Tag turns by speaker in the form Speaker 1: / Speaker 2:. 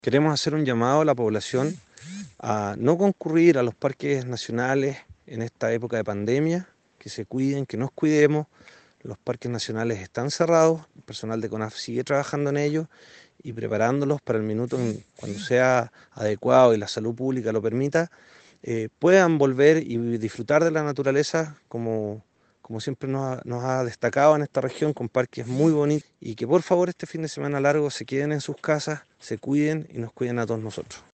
Speaker 1: Queremos hacer un llamado a la población a no concurrir a los parques nacionales en esta época de pandemia, que se cuiden, que nos cuidemos. Los parques nacionales están cerrados, el personal de CONAF sigue trabajando en ellos y preparándolos para el minuto cuando sea adecuado y la salud pública lo permita, puedan volver y disfrutar de la naturaleza como siempre nos ha destacado en esta región, con parques muy bonitos, y que por favor este fin de semana largo se queden en sus casas, se cuiden y nos cuiden a todos nosotros.